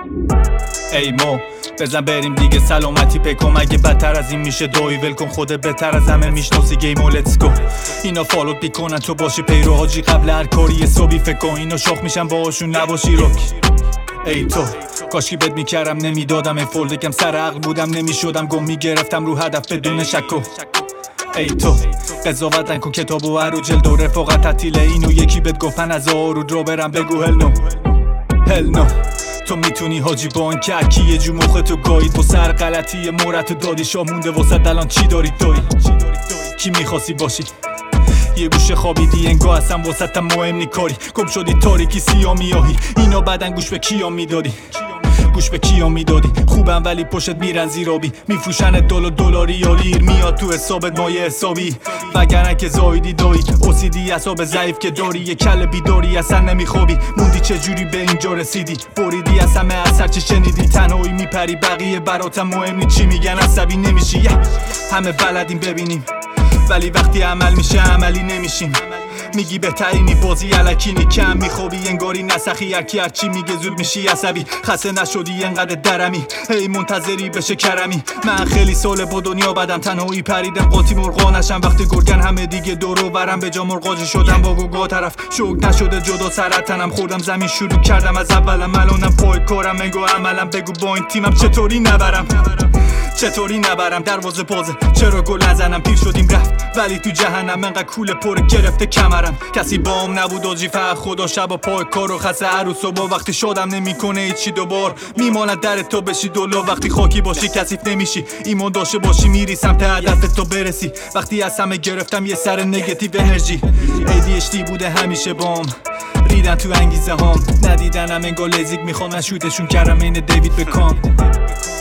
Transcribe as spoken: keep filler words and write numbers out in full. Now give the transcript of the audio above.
ای مو بزن بریم دیگه سلامتی پکم، اگه بدتر از این میشه دوی ول کن، خودت بهتر از همه میشناسی گیمو لیتس گو. اینا فالوت میکنن تو باشی پیرو حاجی، قبل هر کاری یه صبحی فکر کن، اینا شاخ میشن باهاشون نباشی روک. ای تو کاشکی بد میکردم نمیدادم، ای فولدکم سر عقل بودم نمیشدم گم، میگرفتم رو هدف بدون شکو. ای تو قضاوت نکن کتاب و هر و جلد و رفاقت تعطیله، اینو یکی بهت گفتن از آرود رو برم بگو هل نو هل نو. تو میتونی حاجی با این که یه جو مختو گایید با سر غلطی مورتو دادی، شا مونده واسه الان چی داری توی کی میخواستی باشی؟ یه گوشه خوابیدی انگاه اصلا واسه مهم نی کاری، گم شدی تاریکی سیاه میاهی، اینا بعدن گوش به کیا میدادی گوش به کیا میدادی خوبم ولی پشت میرن زیرابی، میفروشن دلار دلاری یا لیر، میاد تو حسابت مایه حسابی، وگرنه که زایدی دایی اوسیدی حساب ضعیف که داری، یه کل بیداری اصلا نمیخوابی، موندی چجوری به اینجا رسیدی، بریدی از همه اثر چه شنیدی، تنهایی میپری بقیه براتم مهم نی چی میگن، عصبی نمیشی همه بلدیم ببینیم ولی وقتی عمل میشه عملی نمیشیم، میگی بهترینی بازی الکینی، کم میخوابی انگاری نسخی، هرکی هرچی میگه زود میشی عصبی، خسته نشدی انقدر درمی هی منتظری بشه کرمی، من خیلی سال با دنیا بدم تنهایی پریدم قاطی مرغا نشم، وقتی گرگن همه دیگه دورو برم به جا مرغاجی شدم با گوگا طرف، شوک نشده جدا سرتنم خوردم زمین شروع کردم از اولم، الانم پای کارم انگو عملم، بگو با این تیمم چطوری نبرم چطوری نبرم دروازه بازه، چرا گل نزنم، پیر شدیم رفت ولی تو جهنم، انقدر کوله پر گرفته کمرم، کسی بام نبود آجی فقط خدا، شب و پای کار و خسته عروس و با وقتی شادم نمیکنه هیچی، دوبار میماند در تو بشی دلو، وقتی خاکی باشی کثیف نمیشی، ایمان داشته باشی میری سمت هدف تو برسی، وقتی از همه گرفتم یه سر نگتیو انرژی، ای دی اچ دی بوده همیشه بام، ریدن تو انگیزه هام، ندیدنم انگار لزیک میخوان من شوتشون کردم این دیوید بکام.